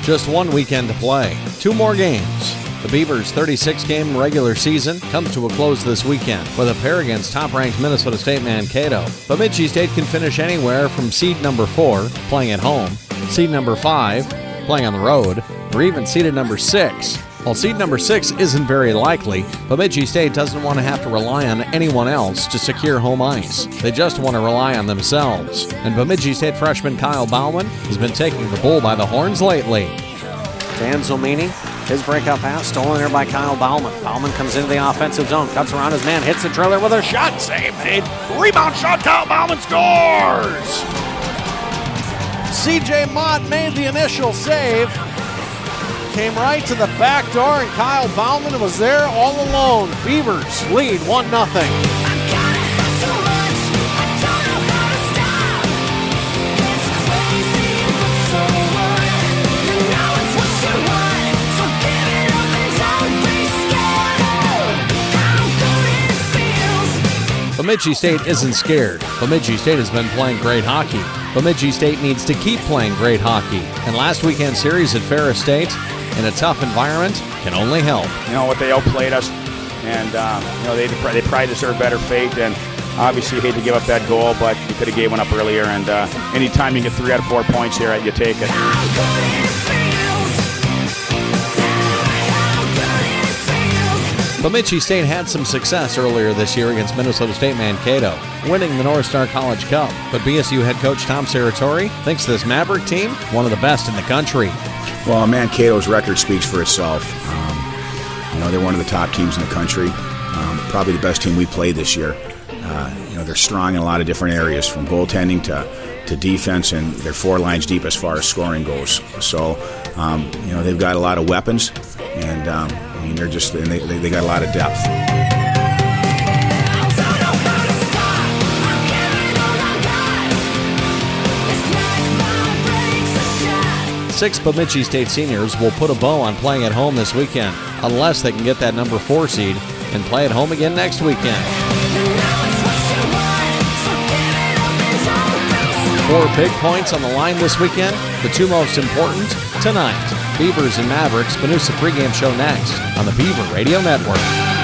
Just one weekend to play. 2 more games. The Beavers' 36-game regular season comes to a close this weekend with a pair against top-ranked Minnesota State Mankato. Bemidji State can finish anywhere from seed number 4, playing at home, seed number 5, playing on the road, or even seeded number 6. While seed number 6 isn't very likely, Bemidji State doesn't want to have to rely on anyone else to secure home ice. They just want to rely on themselves. And Bemidji State freshman Kyle Bauman has been taking the bull by the horns lately. Dan Zomini, his breakout pass stolen there by Kyle Bauman. Bauman comes into the offensive zone, cuts around his man, hits the trailer with a shot. Save made. Rebound shot. Kyle Bauman scores! C.J. Mott made the initial save. Came right to the back door, and Kyle Bauman was there all alone. Beavers lead 1-0. Bemidji State isn't scared. Bemidji State has been playing great hockey. Bemidji State needs to keep playing great hockey. And last weekend's series at Ferris State, in a tough environment, can only help. You know what, they outplayed us, and they probably deserve better fate. And obviously, you hate to give up that goal, but you could have gave one up earlier. And anytime you get 3 out of 4 points here, you take it. Bemidji State had some success earlier this year against Minnesota State Mankato, winning the North Star College Cup. But BSU head coach Tom Serratori thinks this Maverick team one of the best in the country. Well, Mankato's record speaks for itself. They're one of the top teams in the country, probably the best team we played this year. They're strong in a lot of different areas, from goaltending to defense, and they're 4 lines deep as far as scoring goes. So, they've got a lot of weapons, and they got a lot of depth. Six Bemidji State seniors will put a bow on playing at home this weekend, unless they can get that number 4 seed and play at home again next weekend. 4 big points on the line this weekend, the 2 most important tonight. Beavers and Mavericks, Manusa pregame show next on the Beaver Radio Network.